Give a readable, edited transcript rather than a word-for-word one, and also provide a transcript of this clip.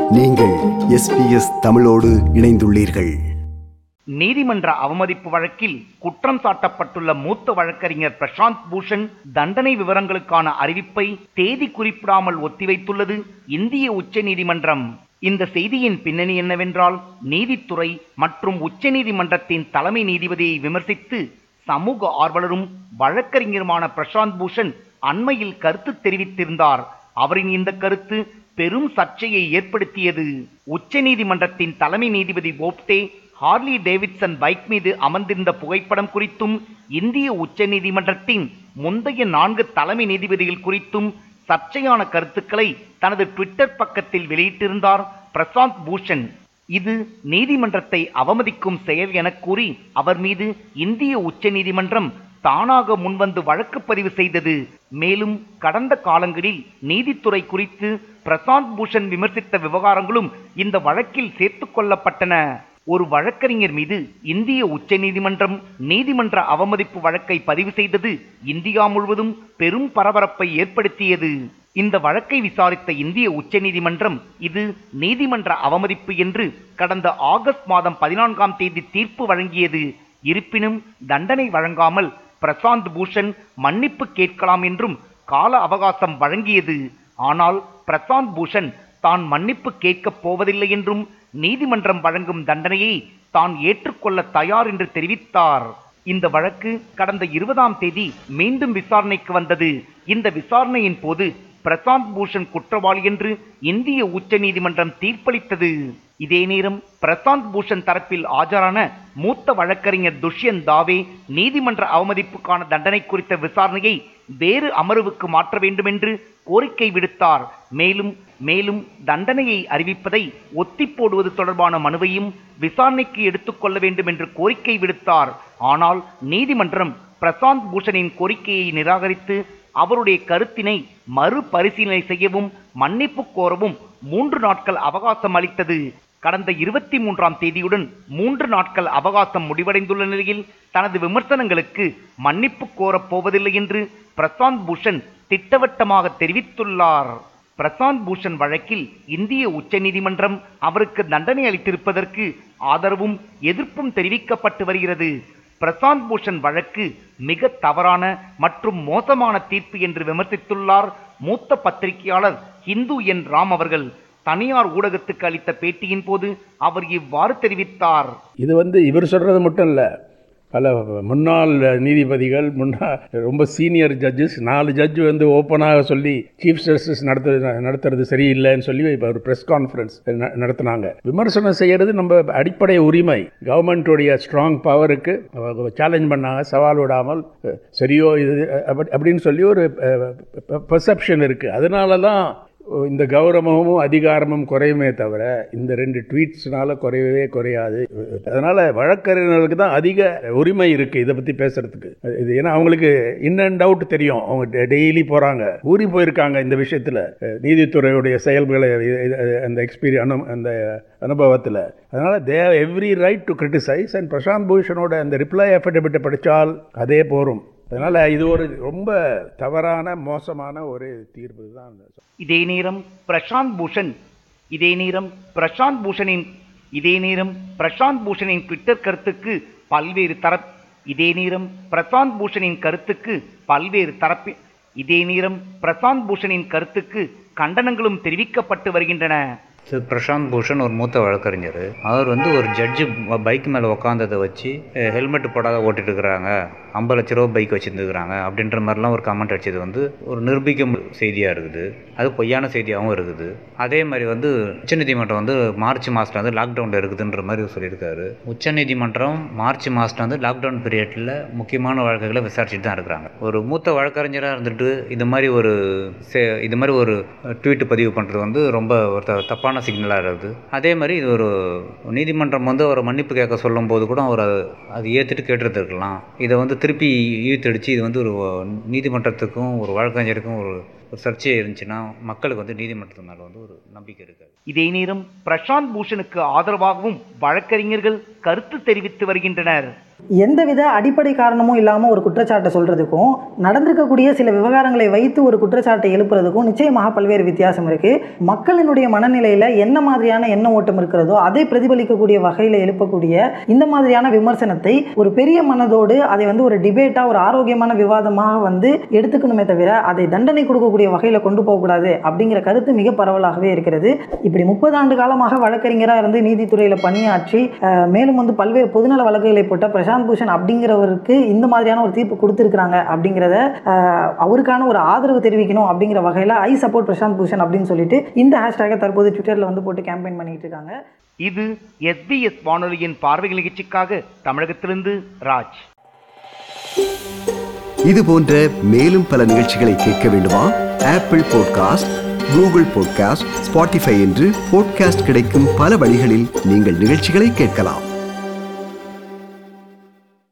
நீங்கள் SBS தமிழோடு இணைந்துள்ளீர்கள். நீதிமன்ற அவமதிப்பு வழக்கில் குற்றம் சாட்டப்பட்டுள்ள மூத்த வழக்கறிஞர் பிரசாந்த் பூஷன் தண்டனை விவரங்களுக்கான அறிவிப்பை தேதி குறிப்பிடாமல் ஒத்திவைத்துள்ளது இந்திய உச்ச நீதிமன்றம். இந்த செய்தியின் பின்னணி என்னவென்றால், நீதித்துறை மற்றும் உச்ச நீதிமன்றத்தின் தலைமை நீதிபதியை விமர்சித்து சமூக ஆர்வலரும் வழக்கறிஞருமான பிரசாந்த் பூஷன் அண்மையில் கருத்து தெரிவித்திருந்தார். அவரின் இந்த கருத்து பெரும் சர்ச்சையை ஏற்படுத்தியது. உச்ச நீதிமன்றத்தின் தலைமை நீதிபதி போப்டே ஹார்லி டேவிட்சன் பைக் மீது அமர்ந்திருந்த புகைப்படம் குறித்தும், இந்திய உச்ச நீதிமன்றத்தின் முந்தைய 4 தலைமை நீதிபதிகள் குறித்தும் சர்ச்சையான கருத்துக்களை தனது ட்விட்டர் பக்கத்தில் வெளியிட்டிருந்தார் பிரசாந்த் பூஷன். இது நீதிமன்றத்தை அவமதிக்கும் செயல் என கூறி அவர் மீது இந்திய உச்ச நீதிமன்றம் தானாக முன்வந்து வழக்கு பதிவு செய்தது. மேலும் கடந்த காலங்களில் நீதித்துறை குறித்து பிரசாந்த் பூஷன் விமர்சித்த விவகாரங்களும் இந்த வழக்கில் சேர்த்துக் கொள்ளப்பட்டன. ஒரு வழக்கறிஞர் மீது இந்திய உச்ச நீதிமன்றம் நீதிமன்ற அவமதிப்பு வழக்கை பதிவு செய்தது இந்தியா முழுவதும் பெரும் பரபரப்பை ஏற்படுத்தியது. இந்த வழக்கை விசாரித்த இந்திய உச்ச நீதிமன்றம் இது நீதிமன்ற அவமதிப்பு என்று கடந்த ஆகஸ்ட் மாதம் 14ஆம் தேதி தீர்ப்பு வழங்கியது. இருப்பினும் தண்டனை வழங்காமல் பிரசாந்த் பூஷன் மன்னிப்பு கேட்கலாம் என்றும் கால அவகாசம் வழங்கியது. ஆனால் பிரசாந்த் பூஷன் தான் மன்னிப்பு கேட்கப் போவதில்லை என்றும் நீதிமன்றம் வழங்கும் தண்டனையை தான் ஏற்றுக்கொள்ள தயார் என்று தெரிவித்தார். இந்த வழக்கு கடந்த 20ஆம் தேதி மீண்டும் விசாரணைக்கு வந்தது. இந்த விசாரணையின் போது பிரசாந்த் பூஷன் குற்றவாளி என்று இந்திய உச்ச நீதிமன்றம் தீர்ப்பளித்தது. இதே நேரம் பிரசாந்த் பூஷன் தரப்பில் ஆஜரான மூத்த வழக்கறிஞர் துஷ்யந்த் தாவே நீதிமன்ற அவமதிப்புக்கான தண்டனை குறித்த விசாரணையை வேறு அமர்வுக்கு மாற்ற வேண்டும் என்று கோரிக்கை விடுத்தார். மேலும் தண்டனையை அறிவிப்பதை ஒத்தி போடுவது தொடர்பான மனுவையும் விசாரணைக்கு எடுத்துக்கொள்ள வேண்டும் என்று கோரிக்கை விடுத்தார். ஆனால் நீதிமன்றம் பிரசாந்த் பூஷனின் கோரிக்கையை நிராகரித்து அவருடைய கருத்தினை மறுபரிசீலனை செய்யவும் மன்னிப்பு கோரவும் 3 நாட்கள் அவகாசம் அளித்தது. கடந்த 23ஆம் தேதியுடன் 3 நாட்கள் அவகாசம் முடிவடைந்துள்ள நிலையில் தனது விமர்சனங்களுக்கு மன்னிப்பு கோரப் போவதில்லை என்று பிரசாந்த் பூஷன் திட்டவட்டமாக தெரிவித்துள்ளார். பிரசாந்த் பூஷன் வழக்கில் இந்திய உச்ச நீதிமன்றம் அவருக்கு தண்டனை அளித்திருப்பதற்கு ஆதரவும் எதிர்ப்பும் தெரிவிக்கப்பட்டு வருகிறது. பிரசாந்த் பூஷன் வழக்கு மிக தவறான மற்றும் மோசமான தீர்ப்பு என்று விமர்சித்துள்ளார் மூத்த பத்திரிகையாளர் ஹிந்து என் ராம் அவர்கள். தனியார் ஊடகத்துக்கு அளித்த பேட்டியின் போது அவர் இவ்வாறு தெரிவித்தார். இது இவர் சொல்றது மட்டும் இல்லை, பல முன்னாள் நீதிபதிகள், ரொம்ப சீனியர் ஜட்ஜஸ், 4 ஜட்ஜு ஓப்பனாக சொல்லி சீஃப் ஜஸ்டிஸ் நடத்துறது சரியில்லைன்னு சொல்லி இப்போ ஒரு ப்ரெஸ் கான்ஃபரன்ஸ் நடத்தினாங்க. விமர்சனம் செய்கிறது நம்ம அடிப்படை உரிமை. கவர்மெண்ட்டுடைய ஸ்ட்ராங் பவருக்கு சேலஞ்ச் பண்ணாங்க, சவால் விடாமல் சரியோ இது அப்படின்னு சொல்லி ஒரு பெர்செப்ஷன் இருக்குது. அதனால தான் இந்த கௌரவமும் அதிகாரமும் குறையுமே தவிர இந்த 2 ட்வீட்ஸ்னால குறையவே குறையாது. அதனால் வழக்கறிஞர்களுக்கு தான் அதிக உரிமை இருக்குது இதை பற்றி பேசுகிறதுக்கு. இது ஏன்னா அவங்களுக்கு இன் அண்ட் அவுட் தெரியும். அவங்க டெய்லி போகிறாங்க, ஊறி போயிருக்காங்க இந்த விஷயத்தில், நீதித்துறையுடைய செயல்களை அந்த அந்த அனுபவத்தில். அதனால் they have every right to criticise. And Prashant பூஷனோட அந்த ரிப்ளை அஃபிடவிட்டை படித்தால் அதே போரும். அதனால் இது ஒரு ரொம்ப தவறான மோசமான ஒரு தீர்ப்பு தான். இதே நேரம் பிரசாந்த் பூஷனின் ட்விட்டர் கருத்துக்கு கண்டனங்களும் தெரிவிக்கப்பட்டு வருகின்றன. பிரசாந்த் பூஷன் ஒரு மூத்த வழக்கறிஞர். அவர் ஒரு ஜட்ஜு பைக் மேலே உக்காந்ததை வச்சு ஹெல்மெட் போடாத ஓட்டிட்டு இருக்கிறாங்க, 50 லட்ச ரூபா பைக் வச்சுருந்துக்கிறாங்க அப்படின்ற மாதிரிலாம் ஒரு கமெண்ட் அடிச்சது ஒரு நிரூபிக்கும் செய்தியாக இருக்குது. அது பொய்யான செய்தியாகவும் இருக்குது. அதே மாதிரி உச்சநீதிமன்றம் மார்ச் மாதத்தில் லாக்டவுனில் இருக்குதுன்ற மாதிரி சொல்லியிருக்காரு. உச்சநீதிமன்றம் மார்ச் மாதம் லாக்டவுன் பீரியடில் முக்கியமான வழக்குகளை விசாரிச்சுட்டு தான் இருக்கிறாங்க. ஒரு மூத்த வழக்கறிஞராக இருந்துட்டு இது மாதிரி ஒரு ட்வீட் பதிவு பண்ணுறது ரொம்ப ஒரு தப்பான சிக்னலாக இருக்குது. அதே மாதிரி இது ஒரு நீதிமன்றம் ஒரு மன்னிப்பு கேட்க சொல்லும் போது கூட அவர் அது ஏற்றுட்டு கேட்டுருக்கலாம். இதை திருப்பி இழுத்தடிச்சு இது ஒரு நீதிமன்றத்துக்கும் ஒரு வழக்கறிஞருக்கும் ஒரு சர்ச்சை இருந்துச்சுன்னா மக்களுக்கு நீதிமன்றத்து மேலே ஒரு நம்பிக்கை இருக்காது. இதே நேரம் பிரசாந்த் பூஷனுக்கு ஆதரவாகவும் வழக்கறிஞர்கள் கருத்து தெரிவித்து வருகின்றனர். எந்தவித அடிப்படை காரணமும் இல்லாமல் ஒரு குற்றச்சாட்டை சொல்கிறதுக்கும் நடந்திருக்கக்கூடிய சில விவகாரங்களை வைத்து ஒரு குற்றச்சாட்டை எழுப்புறதுக்கும் நிச்சயமாக பல்வேறு வித்தியாசம் இருக்குது. மக்களினுடைய மனநிலையில் என்ன மாதிரியான எண்ண ஓட்டம் இருக்கிறதோ அதை பிரதிபலிக்கக்கூடிய வகையில் எழுப்பக்கூடிய இந்த மாதிரியான விமர்சனத்தை ஒரு பெரிய மனதோடு அதை ஒரு டிபேட்டாக ஒரு ஆரோக்கியமான விவாதமாக எடுத்துக்கணுமே தவிர அதை தண்டனை கொடுக்கக்கூடிய வகையில் கொண்டு போகக்கூடாது அப்படிங்கிற கருத்து மிக பரவலாகவே இருக்கிறது. இப்படி 30 ஆண்டு காலமாக வழக்கறிஞராக இருந்து நீதித்துறையில் பணியாற்றி மேலும் பல்வேறு பொதுநல வழக்குகளை போட்ட பிரசாந்த் பூஷன் அப்படிங்கிறவருக்கு இந்த மாதிரியான ஒரு தீர்ப்பு கொடுத்திருக்கிறாங்க அப்படிங்கிறத அவருக்கான ஒரு ஆதரவு தெரிவிக்கணும் அப்படிங்கிற வகையில் ஐ சப்போர்ட் பிரசாந்த் பூஷன் அப்படின்னு சொல்லிட்டு இந்த ஹேஷ்டேகை தற்போது ட்விட்டரில் போட்டு கேம்பெயின் பண்ணிட்டு இருக்காங்க. இது SBS வானொலியின் பார்வை நிகழ்ச்சிக்காக தமிழகத்திலிருந்து ராஜ். இது போன்ற மேலும் பல நிகழ்ச்சிகளை கேட்க வேண்டுமா? Apple podcast, Google podcast, Spotify என்று பாட்காஸ்ட் கிடைக்கும் பல வழிகளில் நீங்கள் நிகழ்ச்சிகளை கேட்கலாம்.